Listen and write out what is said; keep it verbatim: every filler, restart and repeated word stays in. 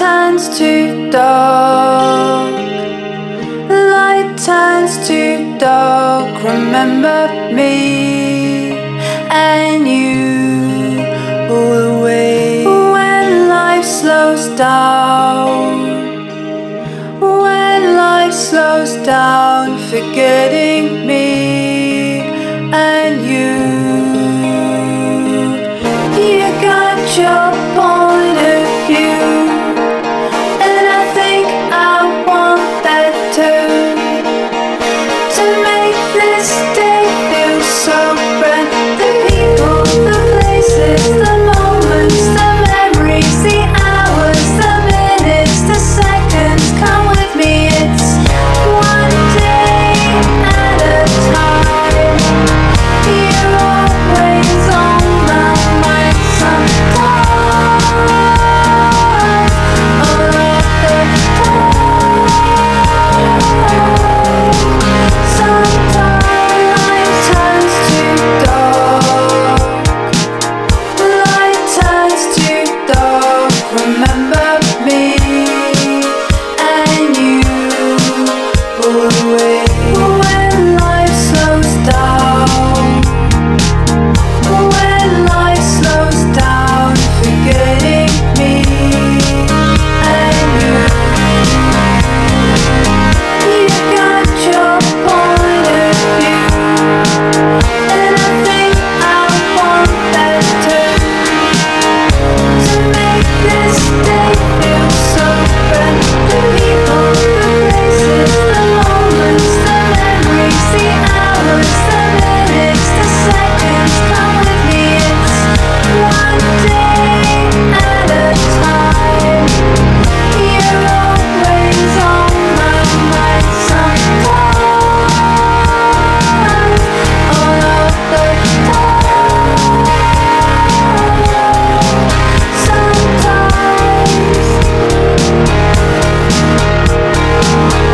turns to dark. Light turns to dark. Remember me and you all the way. When life slows down, when life slows down, forgetting me and you. You got your point of view, and I think I want that too, to make this day feel so brand. The people, the places, the moments, the memories, the hours, the minutes, the seconds. Come with me, it's one day at a time. You're always on my mind sometimes, all of the time. Sometimes light turns to dark. Light turns to dark. Remember